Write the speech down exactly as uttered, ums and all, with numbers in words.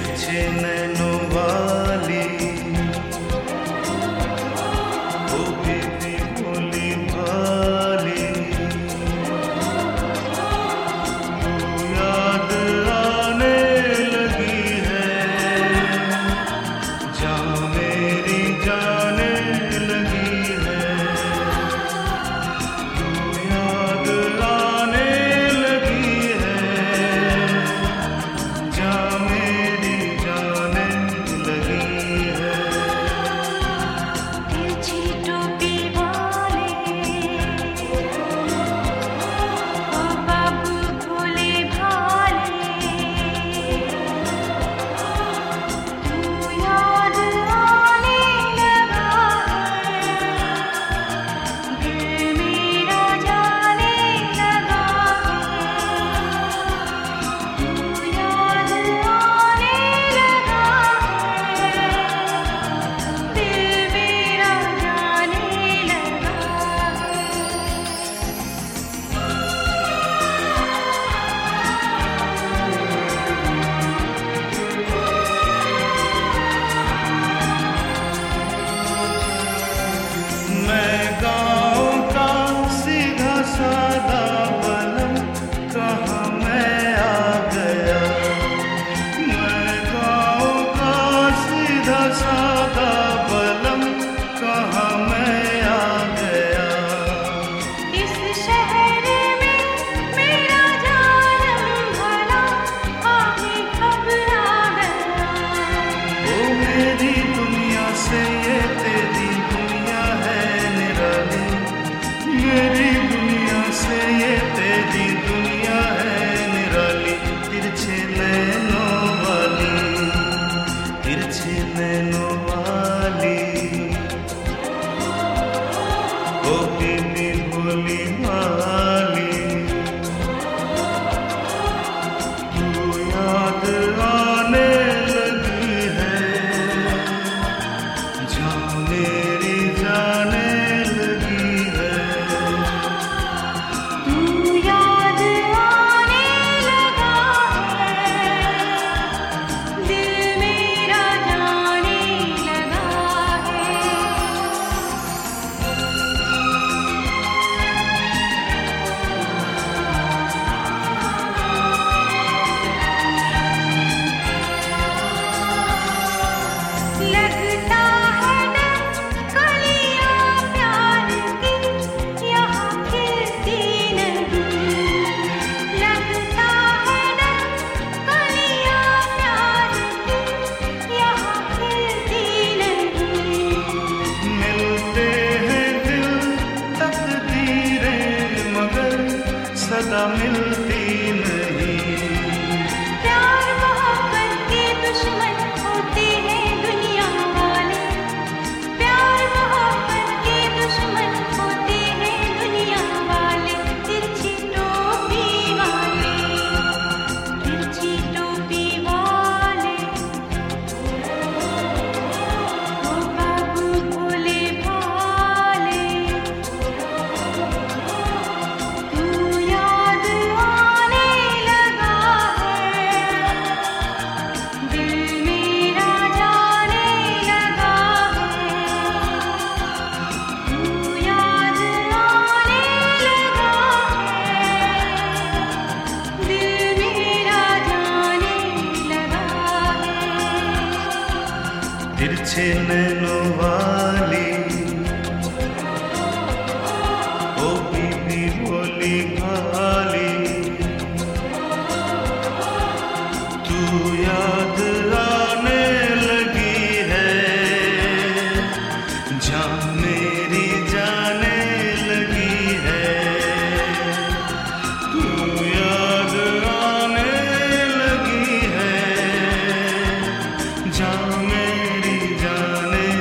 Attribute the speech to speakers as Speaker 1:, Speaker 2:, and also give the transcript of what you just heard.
Speaker 1: तिरछे नैनों वाली ओ बेबी भोली भाली, तू याद आने लगी है, जा मेरी जाने लगी है, तू याद आने लगी है, जा मेरी जाने लगी है।
Speaker 2: तिरछी टोपी वाले ओ बाबू भोले भाले, तू याद आने लगा है, दिल मेरा जाने लगा है, तू याद आने लगा है, दिल मेरा जाने लगा
Speaker 1: मैं गाँव का सीधा सादा बलम, कहाँ मैं आ गया, मैं गाँव का सीधा सादा बलम, कहाँ मैं आ गया।
Speaker 2: इस शहर में मेरा जानम भला आगे कब आ गया।
Speaker 1: ओ मेरी दुनिया से ये तेरी दुनिया है निराली, मेरी दुनिया से ये तेरी दुनिया है निराली। तिरछे नैनों वाली, तिरछे नैनों वाली ओ बेबी भोली भाली, तू याद आने लगी है, जा मेरी जाने लगी है।
Speaker 2: तू याद आने लगा है, दिल मेरा जाने लगा है। लगता है ना कलियां प्यार की यहाँ खिलती नहीं, लगता है ना कलियां प्यार की यहाँ खिलती नहीं।
Speaker 1: मिलते हैं दिल तकदीरें मगर सदा मिलती नहीं।
Speaker 2: प्यार मोहब्बत के दुश्मन होते हैं दुनिया वाले, प्यार मोहब्बत के दुश्मन होते हैं दुनिया वाले। तिरछी टोपी वाले, तिरछी टोपी वाले ओ बाबू भोले भाले, तू याद आने लगा है, दिल मेरा जाने लगा है, तू याद आने लगा है, दिल मेरा जाने लगा है।
Speaker 1: तिरछे नैनों वाली ओ बेबी भोली भाली, तू याद आने लगी है, जा मेरी जाने लगी है, तू याद आने लगी है, जा मेरी जाने